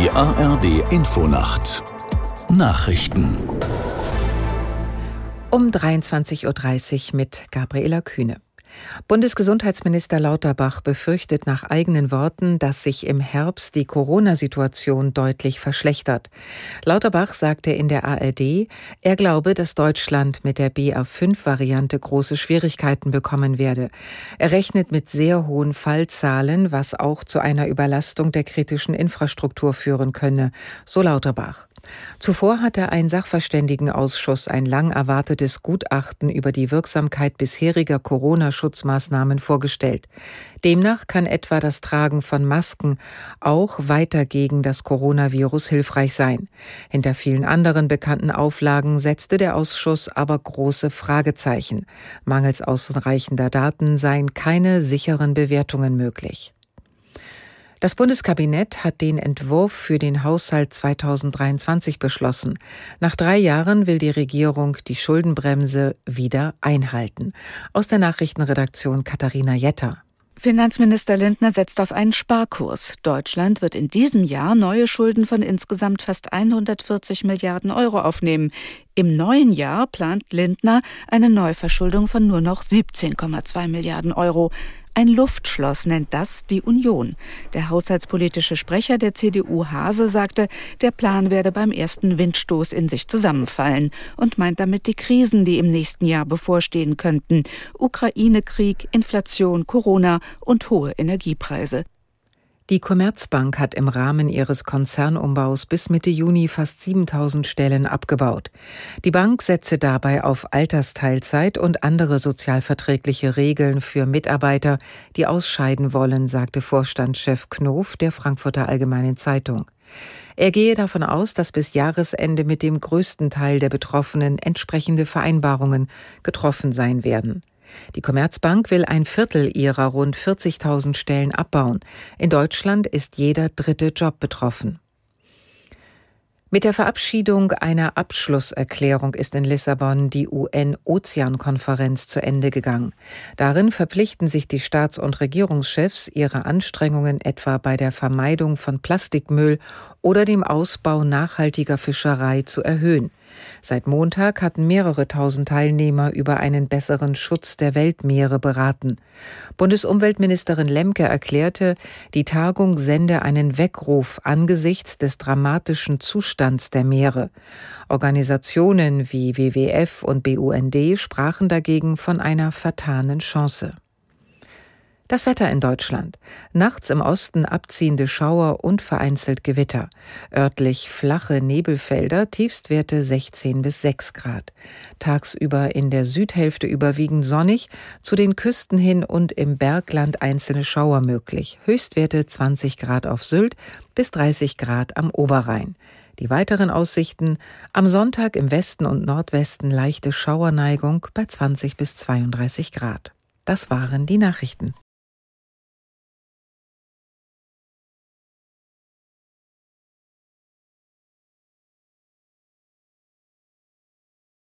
Die ARD-Infonacht Nachrichten um 23.30 Uhr mit Gabriela Kühne. Bundesgesundheitsminister Lauterbach befürchtet nach eigenen Worten, dass sich im Herbst die Corona-Situation deutlich verschlechtert. Lauterbach sagte in der ARD, er glaube, dass Deutschland mit der BA5-Variante große Schwierigkeiten bekommen werde. Er rechnet mit sehr hohen Fallzahlen, was auch zu einer Überlastung der kritischen Infrastruktur führen könne, so Lauterbach. Zuvor hatte ein Sachverständigenausschuss ein lang erwartetes Gutachten über die Wirksamkeit bisheriger Corona-Schutzmaßnahmen vorgestellt. Demnach kann etwa das Tragen von Masken auch weiter gegen das Coronavirus hilfreich sein. Hinter vielen anderen bekannten Auflagen setzte der Ausschuss aber große Fragezeichen. Mangels ausreichender Daten seien keine sicheren Bewertungen möglich. Das Bundeskabinett hat den Entwurf für den Haushalt 2023 beschlossen. Nach 3 Jahren will die Regierung die Schuldenbremse wieder einhalten. Aus der Nachrichtenredaktion Katharina Jetter. Finanzminister Lindner setzt auf einen Sparkurs. Deutschland wird in diesem Jahr neue Schulden von insgesamt fast 140 Milliarden Euro aufnehmen. Im neuen Jahr plant Lindner eine Neuverschuldung von nur noch 17,2 Milliarden Euro. Ein Luftschloss nennt das die Union. Der haushaltspolitische Sprecher der CDU Hase sagte, der Plan werde beim ersten Windstoß in sich zusammenfallen und meint damit die Krisen, die im nächsten Jahr bevorstehen könnten. Ukraine-Krieg, Inflation, Corona und hohe Energiepreise. Die Commerzbank hat im Rahmen ihres Konzernumbaus bis Mitte Juni fast 7.000 Stellen abgebaut. Die Bank setze dabei auf Altersteilzeit und andere sozialverträgliche Regeln für Mitarbeiter, die ausscheiden wollen, sagte Vorstandschef Knof der Frankfurter Allgemeinen Zeitung. Er gehe davon aus, dass bis Jahresende mit dem größten Teil der Betroffenen entsprechende Vereinbarungen getroffen sein werden. Die Commerzbank will 1/4 ihrer rund 40.000 Stellen abbauen. In Deutschland ist jeder 3. Job betroffen. Mit der Verabschiedung einer Abschlusserklärung ist in Lissabon die UN-Ozean-Konferenz zu Ende gegangen. Darin verpflichten sich die Staats- und Regierungschefs, ihre Anstrengungen etwa bei der Vermeidung von Plastikmüll oder dem Ausbau nachhaltiger Fischerei zu erhöhen. Seit Montag hatten mehrere tausend Teilnehmer über einen besseren Schutz der Weltmeere beraten. Bundesumweltministerin Lemke erklärte, die Tagung sende einen Weckruf angesichts des dramatischen Zustands der Meere. Organisationen wie WWF und BUND sprachen dagegen von einer vertanen Chance. Das Wetter in Deutschland. Nachts im Osten abziehende Schauer und vereinzelt Gewitter. Örtlich flache Nebelfelder, Tiefstwerte 16 bis 6 Grad. Tagsüber in der Südhälfte überwiegend sonnig, zu den Küsten hin und im Bergland einzelne Schauer möglich. Höchstwerte 20 Grad auf Sylt bis 30 Grad am Oberrhein. Die weiteren Aussichten: am Sonntag im Westen und Nordwesten leichte Schauerneigung bei 20 bis 32 Grad. Das waren die Nachrichten.